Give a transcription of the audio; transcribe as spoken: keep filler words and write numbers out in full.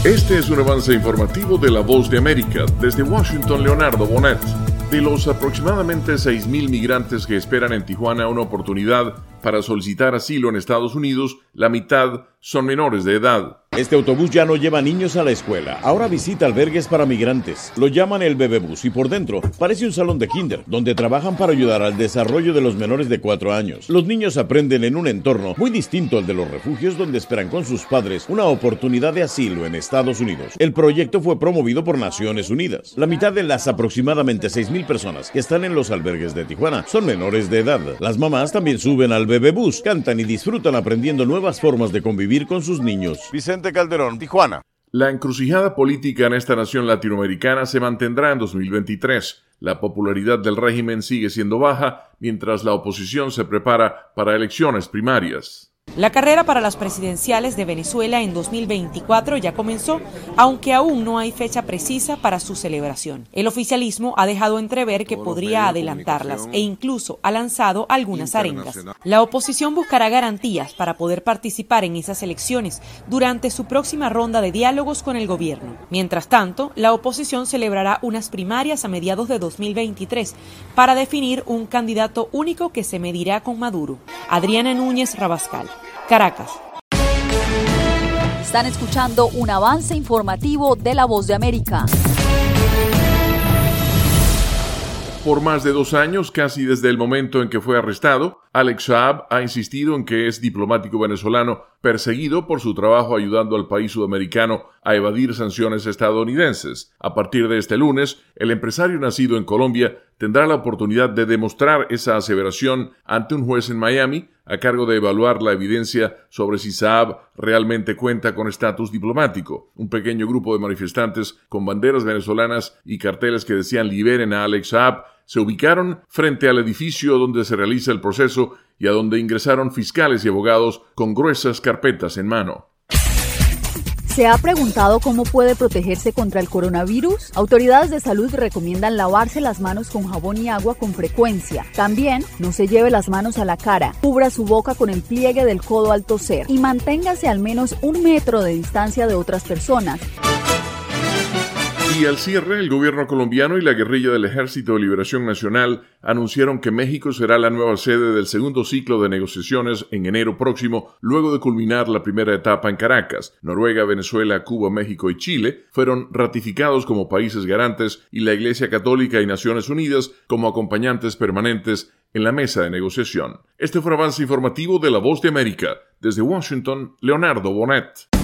Este es un avance informativo de La Voz de América. Desde Washington, Leonardo Bonet. De los aproximadamente seis mil migrantes que esperan en Tijuana una oportunidad para solicitar asilo en Estados Unidos, la mitad son menores de edad. Este autobús ya no lleva niños a la escuela, ahora visita albergues para migrantes. Lo llaman el bebebús y por dentro parece un salón de kinder, donde trabajan para ayudar al desarrollo de los menores de cuatro años. Los niños aprenden en un entorno muy distinto al de los refugios, donde esperan con sus padres una oportunidad de asilo en Estados Unidos. El proyecto fue promovido por Naciones Unidas. La mitad de las aproximadamente seis mil personas que están en los albergues de Tijuana son menores de edad. Las mamás también suben al bebebús, cantan y disfrutan aprendiendo nuevas formas de convivir con sus niños. Vicente Calderón, Tijuana. La encrucijada política en esta nación latinoamericana se mantendrá en dos mil veintitrés. La popularidad del régimen sigue siendo baja, mientras la oposición se prepara para elecciones primarias. La carrera para las presidenciales de Venezuela en dos mil veinticuatro ya comenzó, aunque aún no hay fecha precisa para su celebración. El oficialismo ha dejado entrever que podría adelantarlas e incluso ha lanzado algunas arengas. La oposición buscará garantías para poder participar en esas elecciones durante su próxima ronda de diálogos con el gobierno. Mientras tanto, la oposición celebrará unas primarias a mediados de dos mil veintitrés para definir un candidato único que se medirá con Maduro. Adriana Núñez Rabascal, Caracas. Están escuchando un avance informativo de La Voz de América. Por más de dos años, casi desde el momento en que fue arrestado, Alex Saab ha insistido en que es diplomático venezolano perseguido por su trabajo ayudando al país sudamericano a evadir sanciones estadounidenses. A partir de este lunes, el empresario nacido en Colombia tendrá la oportunidad de demostrar esa aseveración ante un juez en Miami, a cargo de evaluar la evidencia sobre si Saab realmente cuenta con estatus diplomático. Un pequeño grupo de manifestantes con banderas venezolanas y carteles que decían "liberen a Alex Saab" se ubicaron frente al edificio donde se realiza el proceso y a donde ingresaron fiscales y abogados con gruesas carpetas en mano. ¿Se ha preguntado cómo puede protegerse contra el coronavirus? Autoridades de salud recomiendan lavarse las manos con jabón y agua con frecuencia. También no se lleve las manos a la cara, cubra su boca con el pliegue del codo al toser y manténgase al menos un metro de distancia de otras personas. Y al cierre, el gobierno colombiano y la guerrilla del Ejército de Liberación Nacional anunciaron que México será la nueva sede del segundo ciclo de negociaciones en enero próximo, luego de culminar la primera etapa en Caracas. Noruega, Venezuela, Cuba, México y Chile fueron ratificados como países garantes y la Iglesia Católica y Naciones Unidas como acompañantes permanentes en la mesa de negociación. Este fue un avance informativo de La Voz de América. Desde Washington, Leonardo Bonet.